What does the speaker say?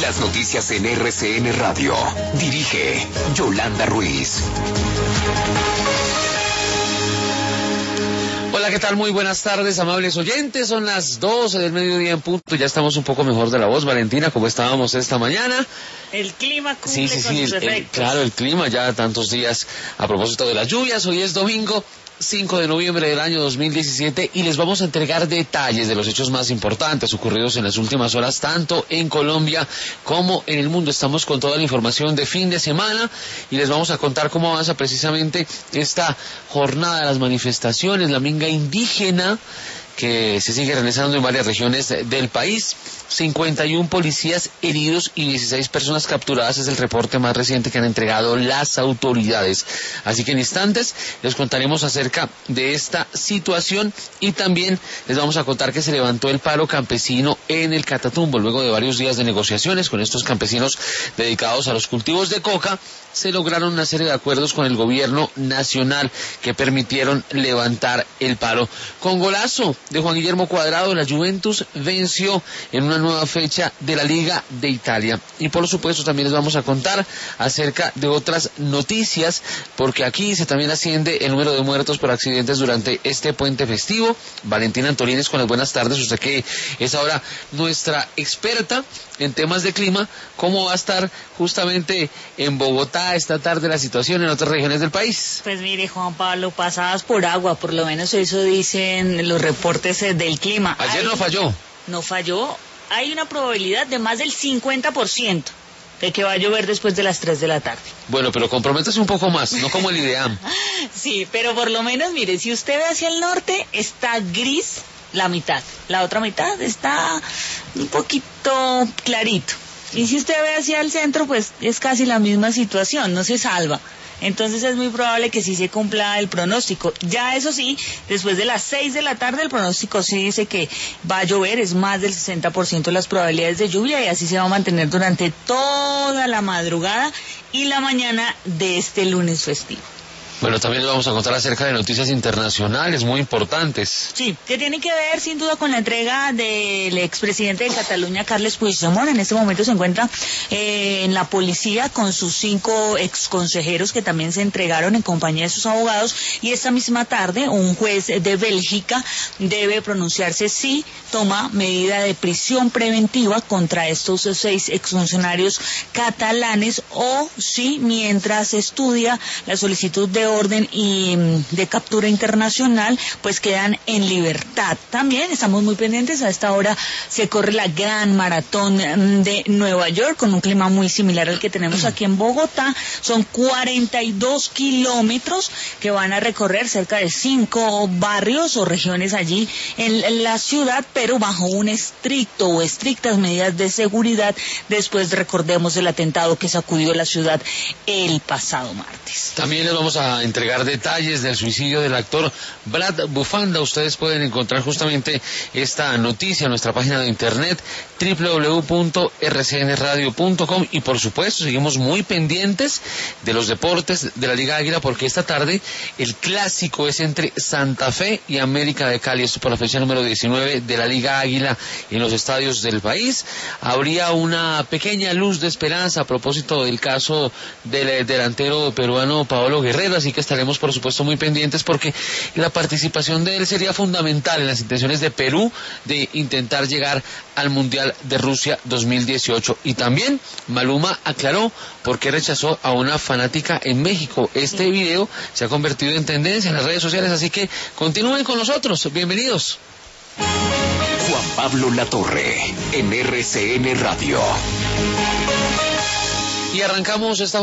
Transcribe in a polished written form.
Las noticias en RCN Radio. Dirige Yolanda Ruiz. Hola, ¿qué tal? Muy buenas tardes, amables oyentes. Son las 12 del mediodía en punto. Ya estamos un poco mejor de la voz, Valentina, como estábamos esta mañana. El clima cumple con sus efectos. Claro, el clima ya tantos días a propósito de las lluvias. Hoy es domingo 5 de noviembre del año 2017 y les vamos a entregar detalles de los hechos más importantes ocurridos en las últimas horas, tanto en Colombia como en el mundo. Estamos con toda la información de fin de semana y les vamos a contar cómo avanza precisamente esta jornada de las manifestaciones, la minga indígena, que se sigue realizando en varias regiones del país. 51 policías heridos y 16 personas capturadas es el reporte más reciente que han entregado las autoridades. Así que en instantes les contaremos acerca de esta situación y también les vamos a contar que se levantó el paro campesino en el Catatumbo. Luego de varios días de negociaciones con estos campesinos dedicados a los cultivos de coca, se lograron una serie de acuerdos con el gobierno nacional que permitieron levantar el paro. Con golazo de Juan Guillermo Cuadrado, la Juventus venció en una nueva fecha de la Liga de Italia. Y por supuesto también les vamos a contar acerca de otras noticias, porque aquí se también asciende el número de muertos por accidentes durante este puente festivo. Valentina Antolines, con las buenas tardes. Usted que es ahora nuestra experta en temas de clima, ¿cómo va a estar justamente en Bogotá esta tarde la situación en otras regiones del país? Pues mire, Juan Pablo, pasadas por agua, por lo menos eso dicen los reportes del clima. Ayer no falló. No falló. Hay una probabilidad de más del 50% de que va a llover después de las 3 de la tarde. Bueno, pero comprométase un poco más, no como el IDEAM. Sí, pero por lo menos, mire, si usted ve hacia el norte, está gris la mitad. La otra mitad está un poquito clarito. Y si usted ve hacia el centro, pues es casi la misma situación, no se salva. Entonces es muy probable que sí se cumpla el pronóstico. Ya eso sí, después de las 6 de la tarde el pronóstico sí dice que va a llover, es más del 60% las probabilidades de lluvia y así se va a mantener durante toda la madrugada y la mañana de este lunes festivo. Bueno, también les vamos a contar acerca de noticias internacionales muy importantes. Sí, que tiene que ver sin duda con la entrega del expresidente de Cataluña, Carles Puigdemont. En este momento se encuentra en la policía con sus 5 exconsejeros que también se entregaron en compañía de sus abogados. Y esta misma tarde un juez de Bélgica debe pronunciarse si toma medida de prisión preventiva contra estos 6 exfuncionarios catalanes o si mientras estudia la solicitud de orden y de captura internacional, pues quedan en libertad. También estamos muy pendientes, a esta hora se corre la gran maratón de Nueva York con un clima muy similar al que tenemos aquí en Bogotá. Son 42 kilómetros que van a recorrer cerca de 5 barrios o regiones allí en la ciudad, pero bajo un estricto o estrictas medidas de seguridad después, recordemos, el atentado que sacudió la ciudad el pasado martes. También les vamos a entregar detalles del suicidio del actor Brad Bufanda. Ustedes pueden encontrar justamente esta noticia en nuestra página de internet www.rcnradio.com y por supuesto seguimos muy pendientes de los deportes de la Liga Águila, porque esta tarde el clásico es entre Santa Fe y América de Cali. Esto por la fecha número 19 de la Liga Águila en los estadios del país. Habría una pequeña luz de esperanza a propósito del caso del delantero peruano Paolo Guerrero, así que estaremos por supuesto muy pendientes porque la participación de él sería fundamental en las intenciones de Perú de intentar llegar al Mundial de Rusia 2018. Y también Maluma aclaró por qué rechazó a una fanática en México. Este video se ha convertido en tendencia en las redes sociales, así que continúen con nosotros. Bienvenidos. Juan Pablo Latorre, en RCN Radio. Y arrancamos esta